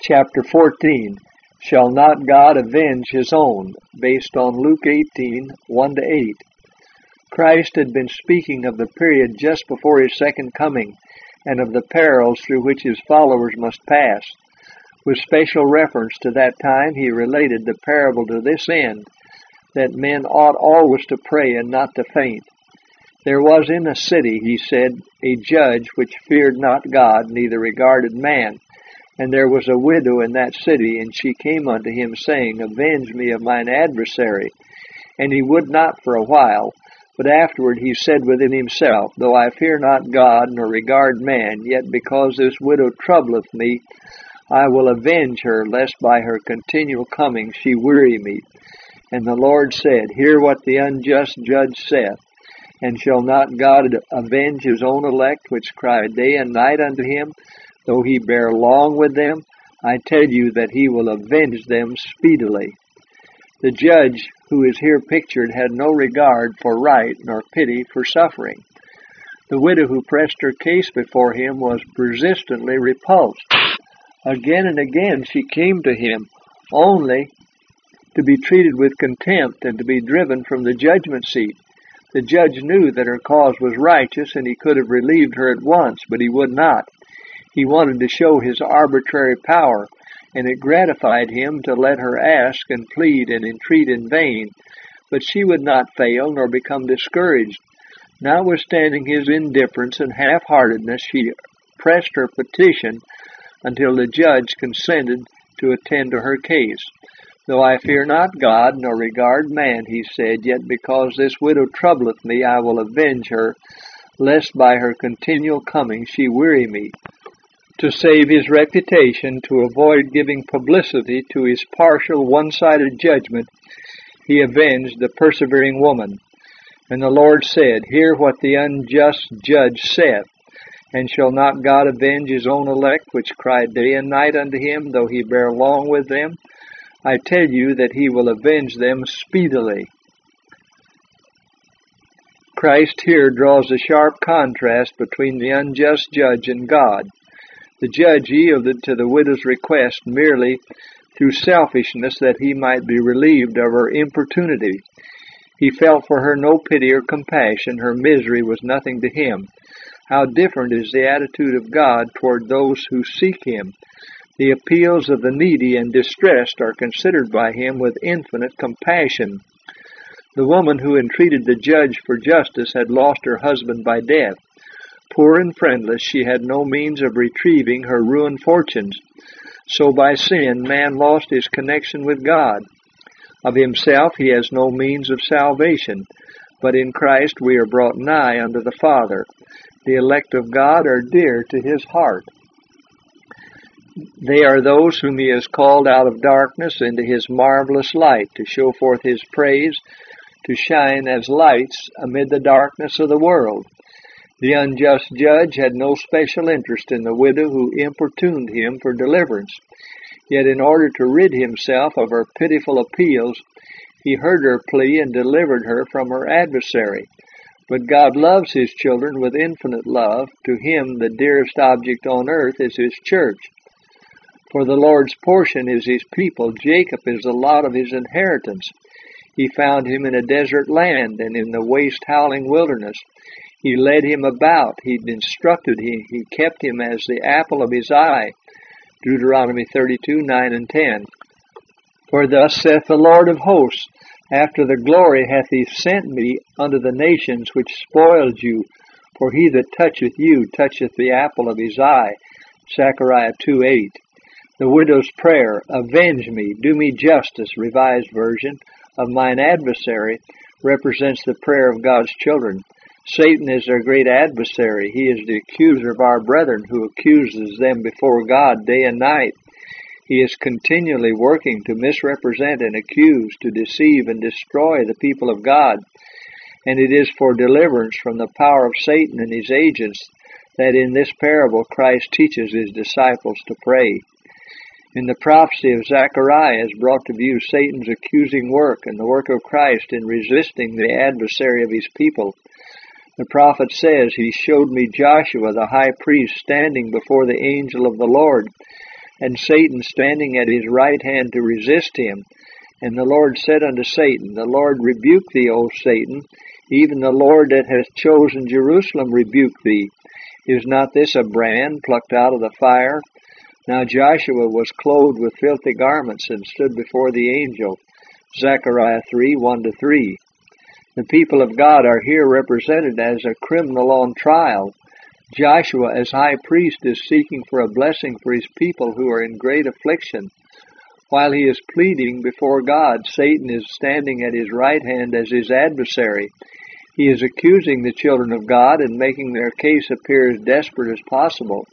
Chapter 14, Shall Not God Avenge His Own? Based on Luke 18, 1-8. Christ had been speaking of the period just before His second coming and of the perils through which His followers must pass. With special reference to that time, He related the parable to this end, that men ought always to pray and not to faint. There was in a city, He said, a judge which feared not God, neither regarded man. And there was a widow in that city, and she came unto him, saying, Avenge me of mine adversary. And he would not for a while, but afterward he said within himself, Though I fear not God, nor regard man, yet because this widow troubleth me, I will avenge her, lest by her continual coming she weary me. And the Lord said, Hear what the unjust judge saith. And shall not God avenge his own elect, which cry day and night unto him, though he bear long with them? I tell you that he will avenge them speedily. The judge who is here pictured had no regard for right nor pity for suffering. The widow who pressed her case before him was persistently repulsed. Again and again she came to him, only to be treated with contempt and to be driven from the judgment seat. The judge knew that her cause was righteous, and he could have relieved her at once, but he would not. He wanted to show his arbitrary power, and it gratified him to let her ask and plead and entreat in vain. But she would not fail nor become discouraged. Notwithstanding his indifference and half-heartedness, she pressed her petition until the judge consented to attend to her case. Though I fear not God, nor regard man, he said, yet because this widow troubleth me, I will avenge her, lest by her continual coming she weary me. To save his reputation, to avoid giving publicity to his partial, one-sided judgment, he avenged the persevering woman. And the Lord said, Hear what the unjust judge saith. And shall not God avenge his own elect, which cry day and night unto him, though he bear long with them? I tell you that he will avenge them speedily. Christ here draws a sharp contrast between the unjust judge and God. The judge yielded to the widow's request merely through selfishness that he might be relieved of her importunity. He felt for her no pity or compassion. Her misery was nothing to him. How different is the attitude of God toward those who seek him. The appeals of the needy and distressed are considered by him with infinite compassion. The woman who entreated the judge for justice had lost her husband by death. Poor and friendless, she had no means of retrieving her ruined fortunes. So by sin, man lost his connection with God. Of himself, he has no means of salvation, but in Christ we are brought nigh unto the Father. The elect of God are dear to his heart. They are those whom he has called out of darkness into his marvelous light, to show forth his praise, to shine as lights amid the darkness of the world. The unjust judge had no special interest in the widow who importuned him for deliverance. Yet in order to rid himself of her pitiful appeals, he heard her plea and delivered her from her adversary. But God loves his children with infinite love. To him the dearest object on earth is his church. For the Lord's portion is his people. Jacob is the lot of his inheritance. He found him in a desert land and in the waste howling wilderness. He led him about, he instructed him, he kept him as the apple of his eye. Deuteronomy 32, 9 and 10. For thus saith the Lord of hosts, After the glory hath he sent me unto the nations which spoiled you. For he that toucheth you toucheth the apple of his eye. Zechariah 2, 8. The widow's prayer, Avenge me, do me justice, Revised Version, of mine adversary, represents the prayer of God's children. Satan is their great adversary. He is the accuser of our brethren, who accuses them before God day and night. He is continually working to misrepresent and accuse, to deceive and destroy the people of God. And it is for deliverance from the power of Satan and his agents that in this parable Christ teaches his disciples to pray. In the prophecy of Zechariah is brought to view Satan's accusing work and the work of Christ in resisting the adversary of his people. The prophet says, He showed me Joshua the high priest standing before the angel of the Lord, and Satan standing at his right hand to resist him. And the Lord said unto Satan, The Lord rebuke thee, O Satan, even the Lord that hath chosen Jerusalem rebuke thee. Is not this a brand plucked out of the fire? Now Joshua was clothed with filthy garments, and stood before the angel. Zechariah 3:1-3. The people of God are here represented as a criminal on trial. Joshua, as high priest, is seeking for a blessing for his people who are in great affliction. While he is pleading before God, Satan is standing at his right hand as his adversary. He is accusing the children of God and making their case appear as desperate as possible.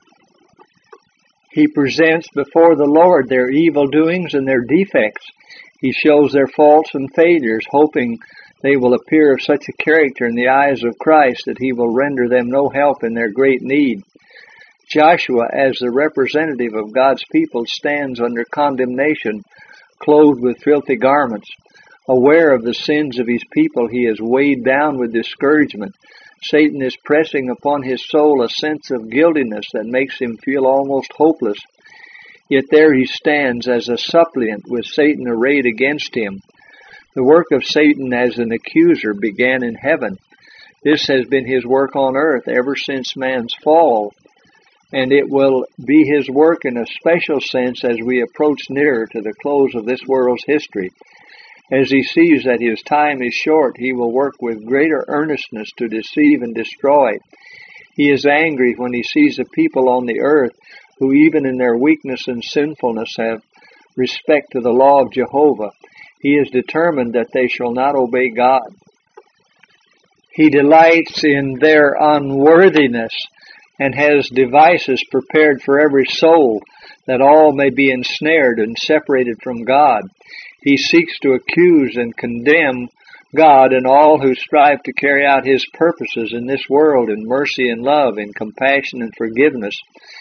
He presents before the Lord their evil doings and their defects. He shows their faults and failures, hoping they will appear of such a character in the eyes of Christ that he will render them no help in their great need. Joshua, as the representative of God's people, stands under condemnation, clothed with filthy garments. Aware of the sins of his people, he is weighed down with discouragement. Satan is pressing upon his soul a sense of guiltiness that makes him feel almost hopeless. Yet there he stands as a suppliant with Satan arrayed against him. The work of Satan as an accuser began in heaven. This has been his work on earth ever since man's fall, and it will be his work in a special sense as we approach nearer to the close of this world's history. As he sees that his time is short, he will work with greater earnestness to deceive and destroy. He is angry when he sees the people on the earth who even in their weakness and sinfulness have respect to the law of Jehovah. He is determined that they shall not obey God. He delights in their unworthiness and has devices prepared for every soul, that all may be ensnared and separated from God. He seeks to accuse and condemn God and all who strive to carry out his purposes in this world in mercy and love, in compassion and forgiveness.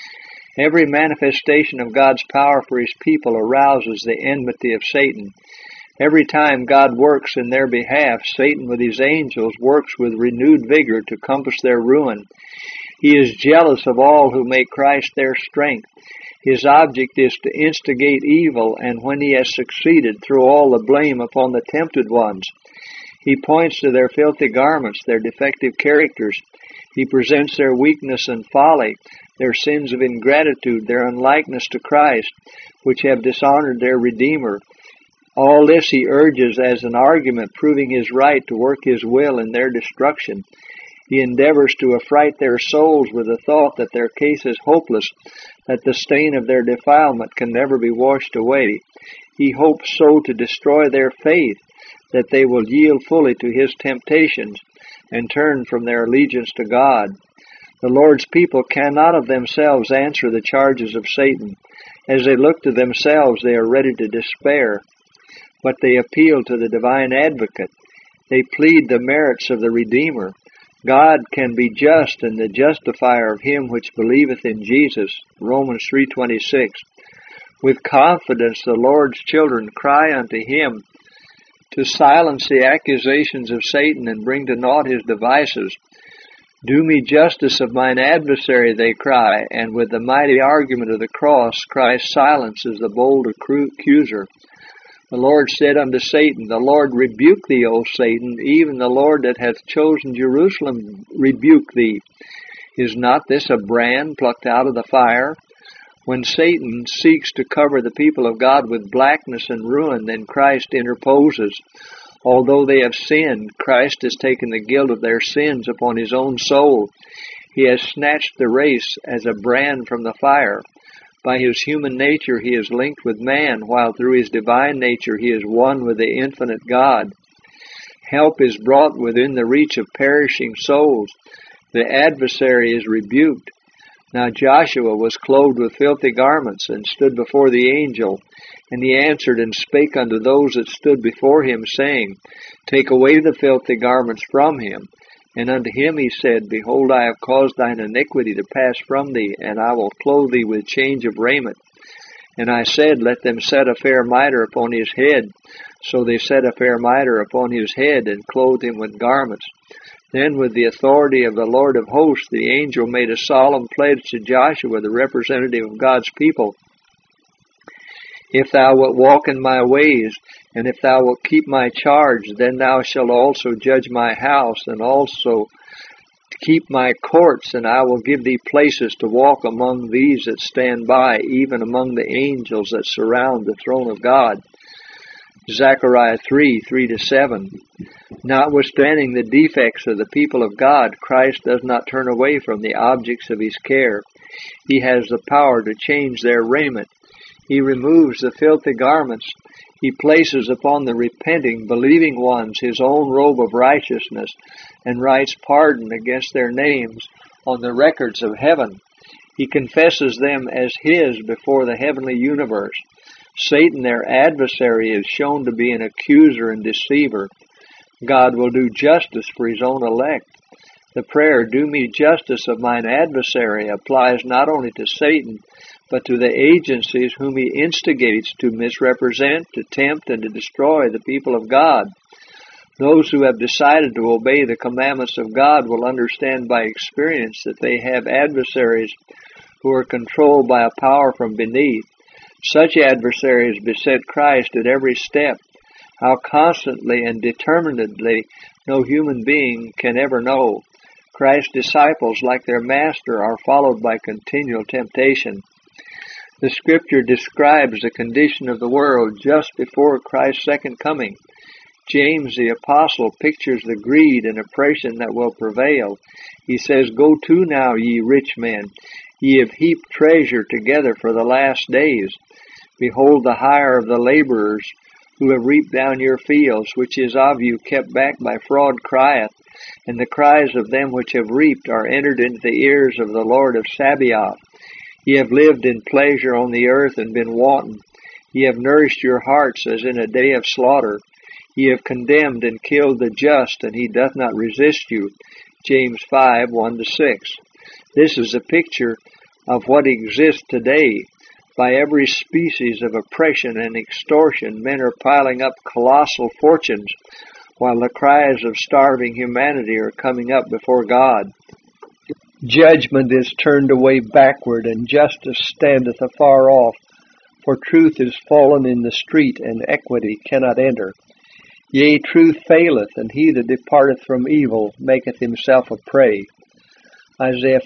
Every manifestation of God's power for his people arouses the enmity of Satan. Every time God works in their behalf, Satan with his angels works with renewed vigor to compass their ruin. He is jealous of all who make Christ their strength. His object is to instigate evil, and when he has succeeded, throw all the blame upon the tempted ones. He points to their filthy garments, their defective characters. He presents their weakness and folly, their sins of ingratitude, their unlikeness to Christ, which have dishonored their Redeemer. All this he urges as an argument, proving his right to work his will in their destruction. He endeavors to affright their souls with the thought that their case is hopeless, that the stain of their defilement can never be washed away. He hopes so to destroy their faith that they will yield fully to his temptations and turn from their allegiance to God. The Lord's people cannot of themselves answer the charges of Satan. As they look to themselves, they are ready to despair, but they appeal to the divine advocate. They plead the merits of the Redeemer. God can be just and the justifier of him which believeth in Jesus. Romans 3:26. With confidence the Lord's children cry unto him to silence the accusations of Satan and bring to naught his devices. Do me justice of mine adversary, they cry, and with the mighty argument of the cross, Christ silences the bold accuser. The Lord said unto Satan, The Lord rebuke thee, O Satan, even the Lord that hath chosen Jerusalem rebuke thee. Is not this a brand plucked out of the fire? When Satan seeks to cover the people of God with blackness and ruin, then Christ interposes. Although they have sinned, Christ has taken the guilt of their sins upon his own soul. He has snatched the race as a brand from the fire. By his human nature he is linked with man, while through his divine nature he is one with the infinite God. Help is brought within the reach of perishing souls. The adversary is rebuked. Now Joshua was clothed with filthy garments, and stood before the angel. And he answered and spake unto those that stood before him, saying, Take away the filthy garments from him. And unto him he said, Behold, I have caused thine iniquity to pass from thee, and I will clothe thee with change of raiment. And I said, Let them set a fair mitre upon his head. So they set a fair mitre upon his head, and clothed him with garments. Then with the authority of the Lord of hosts, the angel made a solemn pledge to Joshua, the representative of God's people, If thou wilt walk in my ways, and if thou wilt keep my charge, then thou shalt also judge my house, and also keep my courts, and I will give thee places to walk among these that stand by, even among the angels that surround the throne of God. Zechariah 3:3-7. Notwithstanding the defects of the people of God, Christ does not turn away from the objects of his care. He has the power to change their raiment. He removes the filthy garments. He places upon the repenting, believing ones his own robe of righteousness and writes pardon against their names on the records of heaven. He confesses them as his before the heavenly universe. Satan, their adversary, is shown to be an accuser and deceiver. God will do justice for his own elect. The prayer, "Do me justice of mine adversary," applies not only to Satan, but to the agencies whom he instigates to misrepresent, to tempt, and to destroy the people of God. Those who have decided to obey the commandments of God will understand by experience that they have adversaries who are controlled by a power from beneath. Such adversaries beset Christ at every step. How constantly and determinedly no human being can ever know. Christ's disciples, like their Master, are followed by continual temptation. The Scripture describes the condition of the world just before Christ's second coming. James the Apostle pictures the greed and oppression that will prevail. He says, "Go to now, ye rich men, ye have heaped treasure together for the last days. Behold, the hire of the laborers who have reaped down your fields, which is of you kept back by fraud, crieth, and the cries of them which have reaped are entered into the ears of the Lord of Sabaoth. Ye have lived in pleasure on the earth and been wanton. Ye have nourished your hearts as in a day of slaughter. Ye have condemned and killed the just, and he doth not resist you." James 5:1-6. This is a picture of what exists today. By every species of oppression and extortion, men are piling up colossal fortunes, while the cries of starving humanity are coming up before God. Judgment is turned away backward, and justice standeth afar off. For truth is fallen in the street, and equity cannot enter. Yea, truth faileth, and he that departeth from evil maketh himself a prey. Isaiah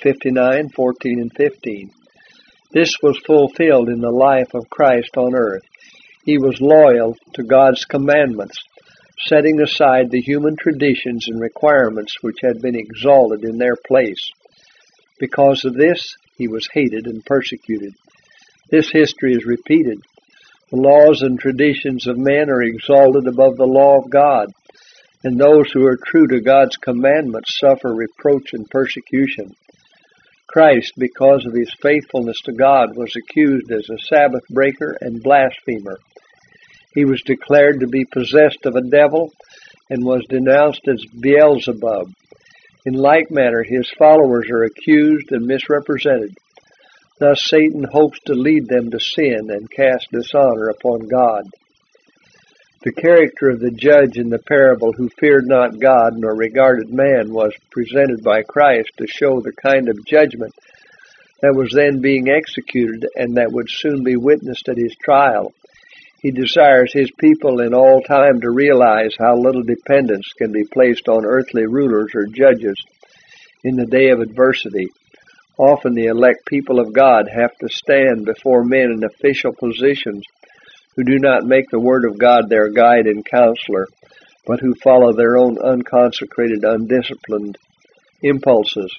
59:14-15. This was fulfilled in the life of Christ on earth. He was loyal to God's commandments, setting aside the human traditions and requirements which had been exalted in their place. Because of this, he was hated and persecuted. This history is repeated. The laws and traditions of men are exalted above the law of God, and those who are true to God's commandments suffer reproach and persecution. Christ, because of his faithfulness to God, was accused as a Sabbath breaker and blasphemer. He was declared to be possessed of a devil and was denounced as Beelzebub. In like manner, his followers are accused and misrepresented. Thus Satan hopes to lead them to sin and cast dishonor upon God. The character of the judge in the parable who feared not God nor regarded man was presented by Christ to show the kind of judgment that was then being executed and that would soon be witnessed at his trial. He desires his people in all time to realize how little dependence can be placed on earthly rulers or judges in the day of adversity. Often the elect people of God have to stand before men in official positions who do not make the Word of God their guide and counselor, but who follow their own unconsecrated, undisciplined impulses.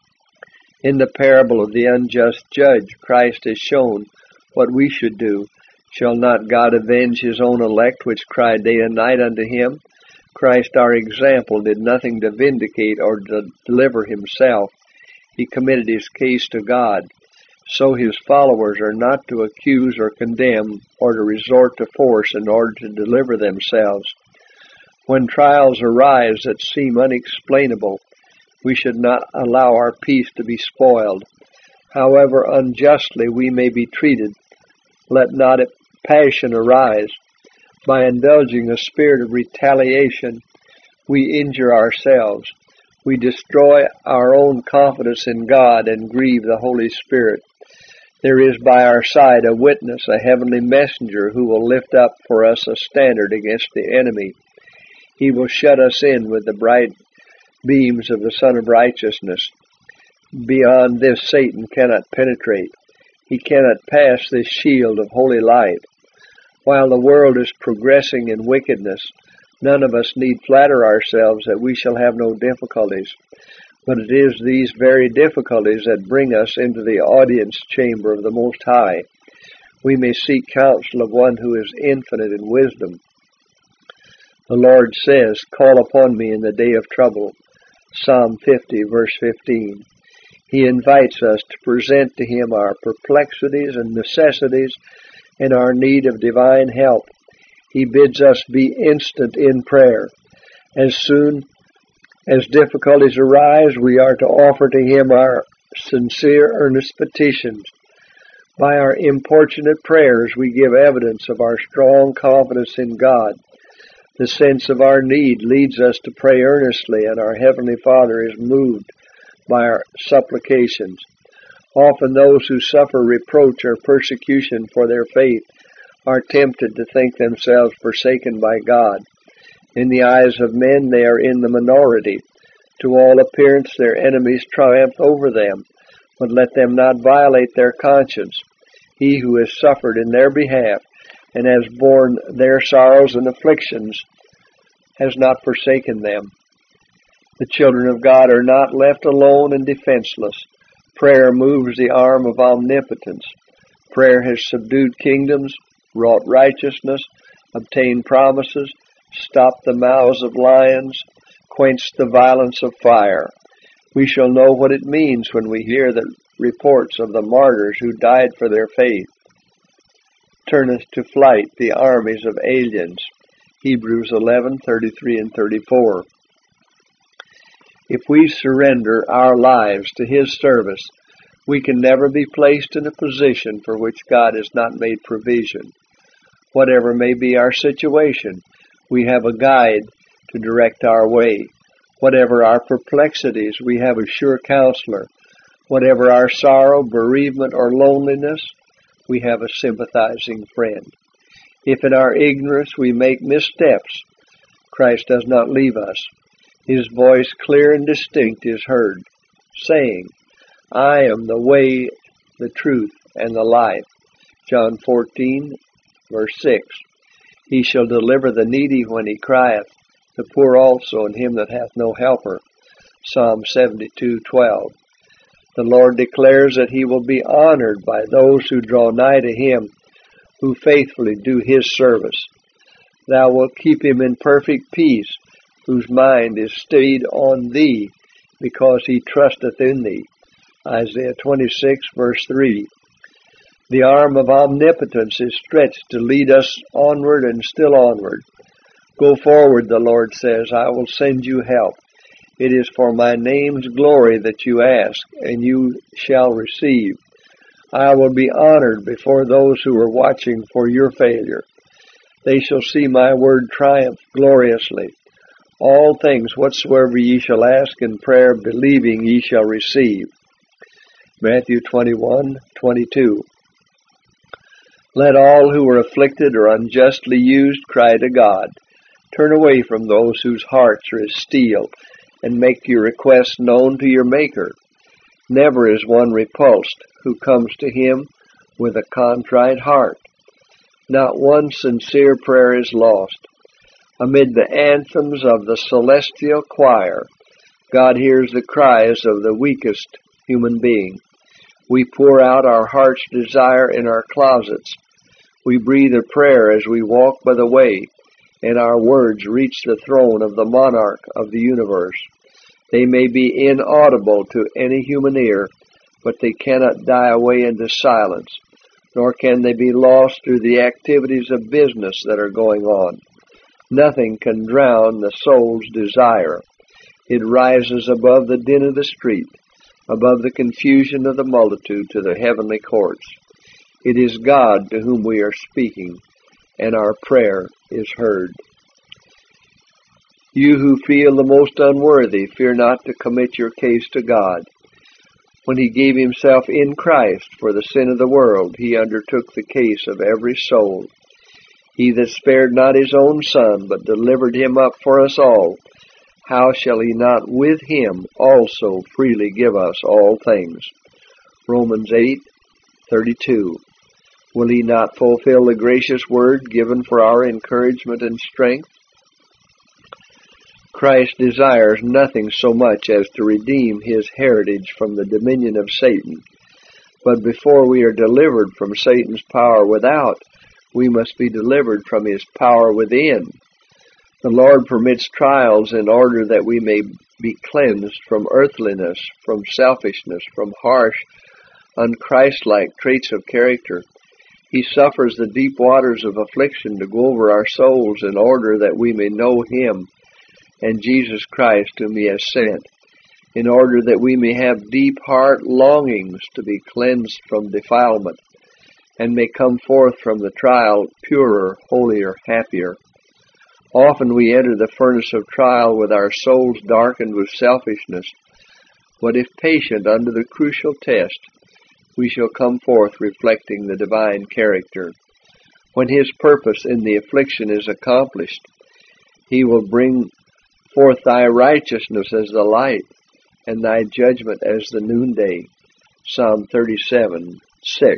In the parable of the unjust judge, Christ has shown what we should do. Shall not God avenge his own elect, which cry day and night unto him? Christ, our example, did nothing to vindicate or to deliver himself. He committed his case to God. So his followers are not to accuse or condemn or to resort to force in order to deliver themselves. When trials arise that seem unexplainable, we should not allow our peace to be spoiled. However unjustly we may be treated, let not passion arise. By indulging a spirit of retaliation, we injure ourselves. We destroy our own confidence in God and grieve the Holy Spirit. There is by our side a witness, a heavenly messenger, who will lift up for us a standard against the enemy. He will shut us in with the bright beams of the Sun of Righteousness. Beyond this Satan cannot penetrate. He cannot pass this shield of holy light. While the world is progressing in wickedness, none of us need flatter ourselves that we shall have no difficulties. But it is these very difficulties that bring us into the audience chamber of the Most High. We may seek counsel of one who is infinite in wisdom. The Lord says, "Call upon me in the day of trouble." Psalm 50, verse 15. He invites us to present to Him our perplexities and necessities and our need of divine help. He bids us be instant in prayer. As soon as difficulties arise, we are to offer to Him our sincere, earnest petitions. By our importunate prayers, we give evidence of our strong confidence in God. The sense of our need leads us to pray earnestly, and our Heavenly Father is moved by our supplications. Often those who suffer reproach or persecution for their faith are tempted to think themselves forsaken by God. In the eyes of men, they are in the minority. To all appearance, their enemies triumph over them, but let them not violate their conscience. He who has suffered in their behalf and has borne their sorrows and afflictions has not forsaken them. The children of God are not left alone and defenseless. Prayer moves the arm of omnipotence. Prayer has subdued kingdoms, wrought righteousness, obtained promises, stopped the mouths of lions, quenched the violence of fire. We shall know what it means when we hear the reports of the martyrs who died for their faith. Turneth to flight the armies of aliens. Hebrews 11:33 and 34. If we surrender our lives to His service, we can never be placed in a position for which God has not made provision. Whatever may be our situation, we have a guide to direct our way. Whatever our perplexities, we have a sure counselor. Whatever our sorrow, bereavement, or loneliness, we have a sympathizing friend. If in our ignorance we make missteps, Christ does not leave us. His voice, clear and distinct, is heard, saying, "I am the way, the truth, and the life." John 14, verse 6. He shall deliver the needy when he crieth, the poor also, and him that hath no helper. Psalm 72:12. The Lord declares that He will be honored by those who draw nigh to Him, who faithfully do His service. Thou wilt keep him in perfect peace, whose mind is stayed on Thee, because he trusteth in Thee. Isaiah 26, verse 3. The arm of omnipotence is stretched to lead us onward and still onward. Go forward, the Lord says, I will send you help. It is for my name's glory that you ask, and you shall receive. I will be honored before those who are watching for your failure. They shall see my word triumph gloriously. All things whatsoever ye shall ask in prayer, believing ye shall receive. Matthew 21:22. Let all who are afflicted or unjustly used cry to God. Turn away from those whose hearts are as steel, and make your requests known to your Maker. Never is one repulsed who comes to Him with a contrite heart. Not one sincere prayer is lost. Amid the anthems of the celestial choir, God hears the cries of the weakest human being. We pour out our heart's desire in our closets. We breathe a prayer as we walk by the way, and our words reach the throne of the monarch of the universe. They may be inaudible to any human ear, but they cannot die away into silence, nor can they be lost through the activities of business that are going on. Nothing can drown the soul's desire. It rises above the din of the street, above the confusion of the multitude to the heavenly courts. It is God to whom we are speaking, and our prayer is heard. You who feel the most unworthy, fear not to commit your case to God. When he gave himself in Christ for the sin of the world, he undertook the case of every soul. He that spared not his own Son, but delivered him up for us all, how shall he not with him also freely give us all things? Romans 8:32. Will he not fulfill the gracious word given for our encouragement and strength? Christ desires nothing so much as to redeem his heritage from the dominion of Satan. But before we are delivered from Satan's power without, we must be delivered from his power within. The Lord permits trials in order that we may be cleansed from earthliness, from selfishness, from harsh, unchristlike traits of character. He suffers the deep waters of affliction to go over our souls in order that we may know him and Jesus Christ whom he has sent, in order that we may have deep heart longings to be cleansed from defilement, and may come forth from the trial purer, holier, happier. Often we enter the furnace of trial with our souls darkened with selfishness, but if patient under the crucial test, we shall come forth reflecting the divine character. When his purpose in the affliction is accomplished, he will bring forth thy righteousness as the light, and thy judgment as the noonday. Psalm 37:6.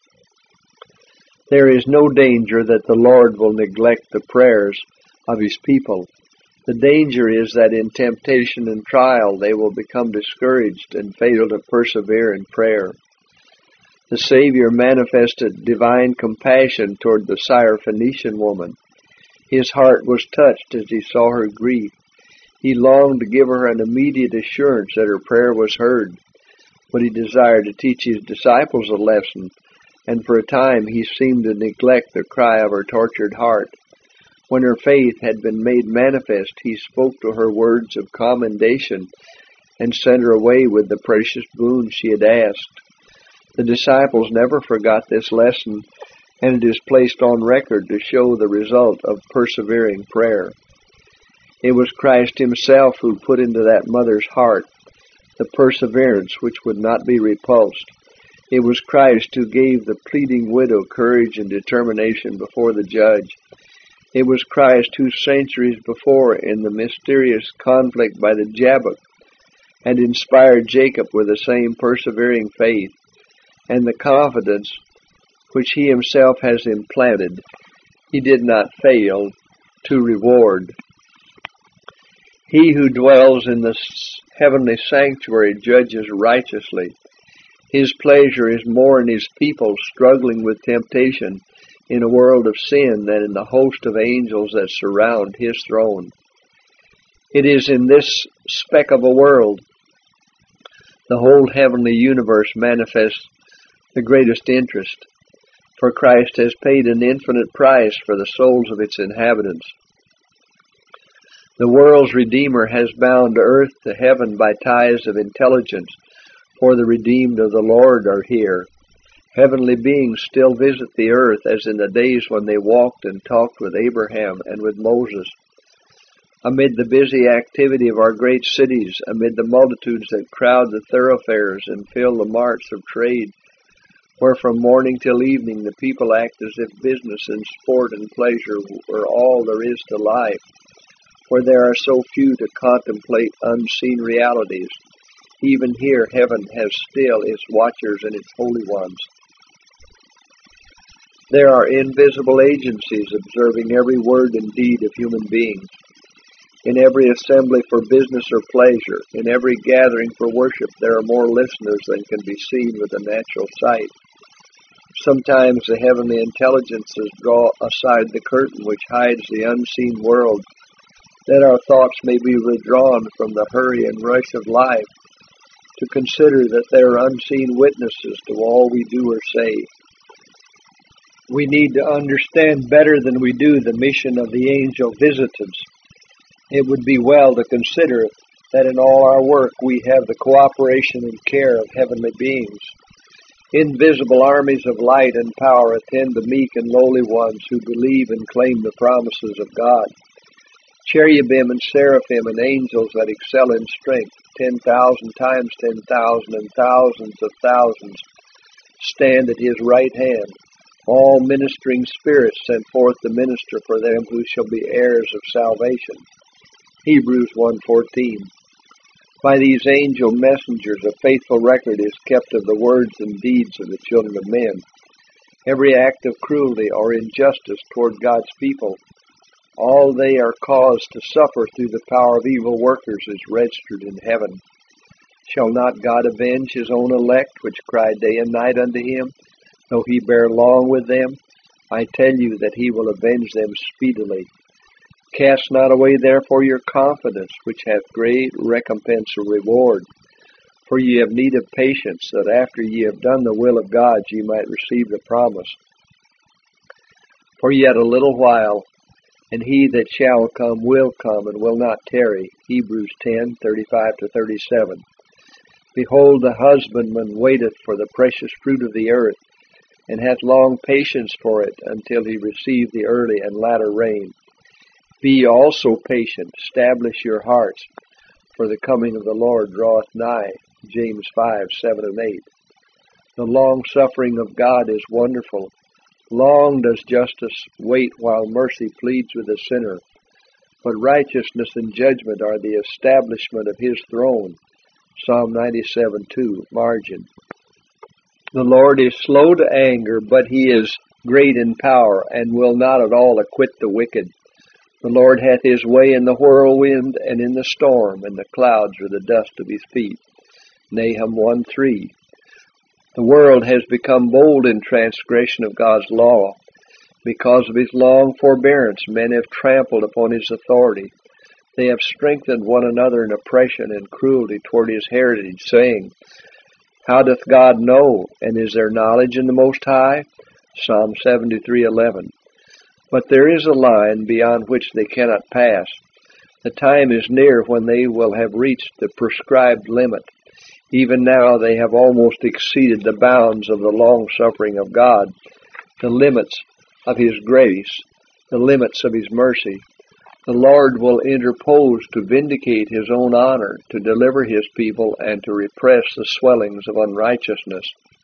There is no danger that the Lord will neglect the prayers of his people. The danger is that in temptation and trial they will become discouraged and fail to persevere in prayer. The Savior manifested divine compassion toward the Syrophoenician woman. His heart was touched as he saw her grief. He longed to give her an immediate assurance that her prayer was heard, but he desired to teach his disciples a lesson, and for a time he seemed to neglect the cry of her tortured heart. When her faith had been made manifest, he spoke to her words of commendation and sent her away with the precious boon she had asked. The disciples never forgot this lesson, and it is placed on record to show the result of persevering prayer. It was Christ himself who put into that mother's heart the perseverance which would not be repulsed. It was Christ who gave the pleading widow courage and determination before the judge. It was Christ who centuries before, in the mysterious conflict by the Jabbok, had inspired Jacob with the same persevering faith and the confidence which he himself has implanted. He did not fail to reward. He who dwells in the heavenly sanctuary judges righteously. His pleasure is more in his people struggling with temptation in a world of sin than in the host of angels that surround his throne. It is in this speck of a world the whole heavenly universe manifests the greatest interest, for Christ has paid an infinite price for the souls of its inhabitants. The world's Redeemer has bound earth to heaven by ties of intelligence, for the redeemed of the Lord are here. Heavenly beings still visit the earth as in the days when they walked and talked with Abraham and with Moses. Amid the busy activity of our great cities, amid the multitudes that crowd the thoroughfares and fill the marts of trade, where from morning till evening the people act as if business and sport and pleasure were all there is to life, where there are so few to contemplate unseen realities, even here heaven has still its watchers and its holy ones. There are invisible agencies observing every word and deed of human beings. In every assembly for business or pleasure, in every gathering for worship, there are more listeners than can be seen with the natural sight. Sometimes the heavenly intelligences draw aside the curtain which hides the unseen world, that our thoughts may be withdrawn from the hurry and rush of life, to consider that they are unseen witnesses to all we do or say. We need to understand better than we do the mission of the angel visitants. It would be well to consider that in all our work we have the cooperation and care of heavenly beings. Invisible armies of light and power attend the meek and lowly ones who believe and claim the promises of God. Cherubim and seraphim and angels that excel in strength 10,000 times 10,000, and thousands of thousands stand at his right hand. All ministering spirits send forth to minister for them who shall be heirs of salvation. Hebrews 1:14. By these angel messengers a faithful record is kept of the words and deeds of the children of men. Every act of cruelty or injustice toward God's people, all they are caused to suffer through the power of evil workers, is registered in heaven. Shall not God avenge his own elect, which cry day and night unto him, though he bear long with them? I tell you that he will avenge them speedily. Cast not away therefore your confidence, which hath great recompense or reward. For ye have need of patience, that after ye have done the will of God, ye might receive the promise. For yet a little while, and he that shall come will come, and will not tarry. Hebrews 10:35-37. Behold, the husbandman waiteth for the precious fruit of the earth, and hath long patience for it, until he receive the early and latter rain. Be ye also patient, establish your hearts, for the coming of the Lord draweth nigh. James 5:7-8. The long-suffering of God is wonderful. Long does justice wait while mercy pleads with the sinner, but righteousness and judgment are the establishment of his throne. Psalm 97:2, margin. The Lord is slow to anger, but he is great in power, and will not at all acquit the wicked. The Lord hath his way in the whirlwind and in the storm, and the clouds are the dust of his feet. Nahum 1:3. The world has become bold in transgression of God's law. Because of his long forbearance, men have trampled upon his authority. They have strengthened one another in oppression and cruelty toward his heritage, saying, How doth God know, and is there knowledge in the Most High? Psalm 73:11. But there is a line beyond which they cannot pass. The time is near when they will have reached the prescribed limit. Even now they have almost exceeded the bounds of the long-suffering of God, the limits of his grace, the limits of his mercy. The Lord will interpose to vindicate his own honor, to deliver his people, and to repress the swellings of unrighteousness.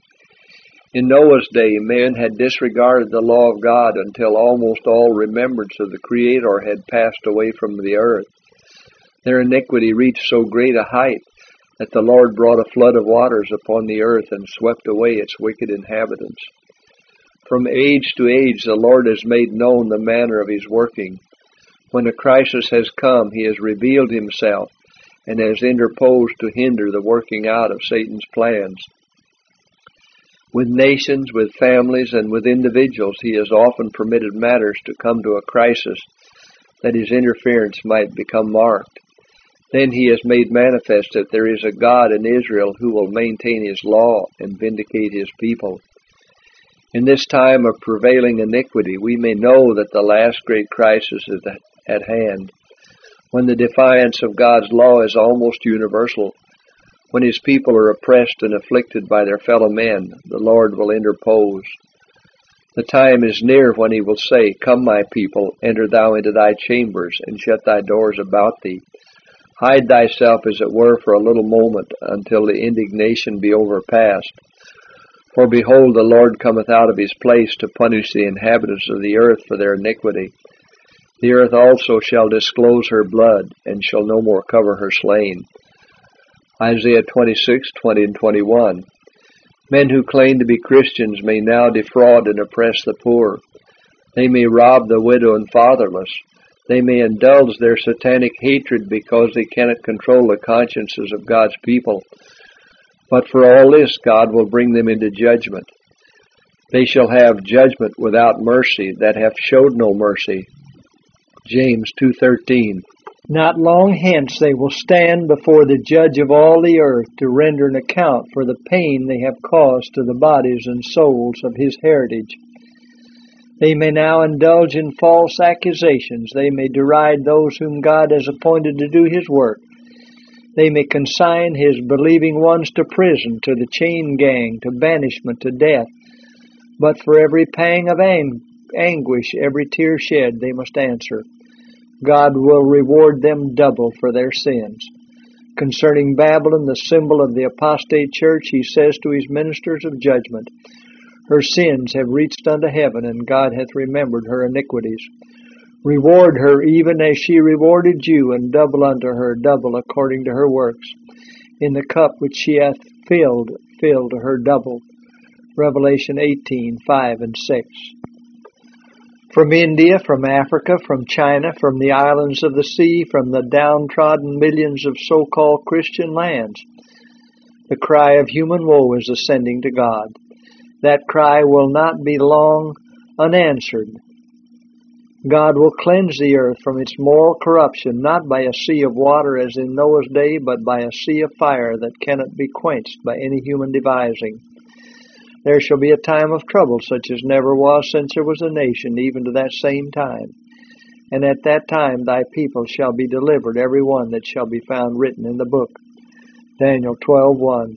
In Noah's day, men had disregarded the law of God until almost all remembrance of the Creator had passed away from the earth. Their iniquity reached so great a height that the Lord brought a flood of waters upon the earth and swept away its wicked inhabitants. From age to age the Lord has made known the manner of his working. When a crisis has come, he has revealed himself and has interposed to hinder the working out of Satan's plans. With nations, with families, and with individuals, he has often permitted matters to come to a crisis that his interference might become marked. Then he has made manifest that there is a God in Israel who will maintain his law and vindicate his people. In this time of prevailing iniquity, we may know that the last great crisis is at hand, when the defiance of God's law is almost universal. When his people are oppressed and afflicted by their fellow men, the Lord will interpose. The time is near when he will say, Come, my people, enter thou into thy chambers, and shut thy doors about thee. Hide thyself, as it were, for a little moment, until the indignation be overpast. For behold, the Lord cometh out of his place to punish the inhabitants of the earth for their iniquity. The earth also shall disclose her blood, and shall no more cover her slain. Isaiah 26:20-21. Men who claim to be Christians may now defraud and oppress the poor. They may rob the widow and fatherless. They may indulge their satanic hatred because they cannot control the consciences of God's people. But for all this, God will bring them into judgment. They shall have judgment without mercy that have showed no mercy. James 2:13. Not long hence they will stand before the Judge of all the earth to render an account for the pain they have caused to the bodies and souls of his heritage. They may now indulge in false accusations. They may deride those whom God has appointed to do his work. They may consign his believing ones to prison, to the chain gang, to banishment, to death. But for every pang of anguish, every tear shed, they must answer. God will reward them double for their sins. Concerning Babylon, the symbol of the apostate church, he says to his ministers of judgment, Her sins have reached unto heaven, and God hath remembered her iniquities. Reward her even as she rewarded you, and double unto her double according to her works. In the cup which she hath filled, fill to her double. Revelation 18:5 and 6. From India, from Africa, from China, from the islands of the sea, from the downtrodden millions of so-called Christian lands, the cry of human woe is ascending to God. That cry will not be long unanswered. God will cleanse the earth from its moral corruption, not by a sea of water as in Noah's day, but by a sea of fire that cannot be quenched by any human devising. There shall be a time of trouble such as never was since there was a nation, even to that same time. And at that time thy people shall be delivered, every one that shall be found written in the book. Daniel 12:1.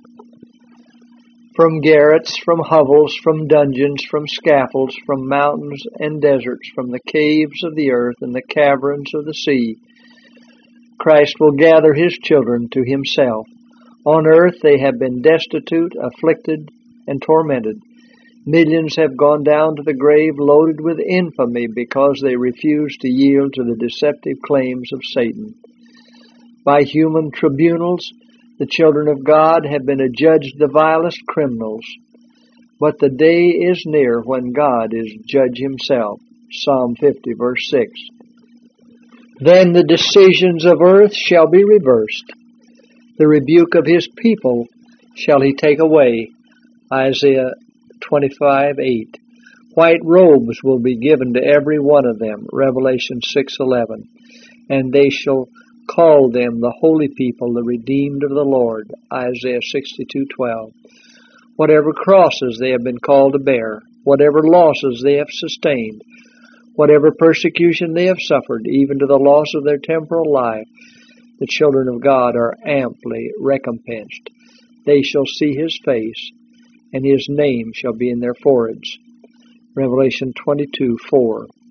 From garrets, from hovels, from dungeons, from scaffolds, from mountains and deserts, from the caves of the earth and the caverns of the sea, Christ will gather his children to himself. On earth they have been destitute, afflicted, and tormented. Millions have gone down to the grave loaded with infamy because they refused to yield to the deceptive claims of Satan. By human tribunals, the children of God have been adjudged the vilest criminals. But the day is near when God is judge himself. Psalm 50, verse 6. Then the decisions of earth shall be reversed. The rebuke of his people shall he take away. Isaiah 25:8. White robes will be given to every one of them. Revelation 6:11. And they shall call them the holy people, the redeemed of the Lord. Isaiah 62:12. Whatever crosses they have been called to bear, whatever losses they have sustained, whatever persecution they have suffered, even to the loss of their temporal life, the children of God are amply recompensed. They shall see his face, and his name shall be in their foreheads. Revelation 22:4.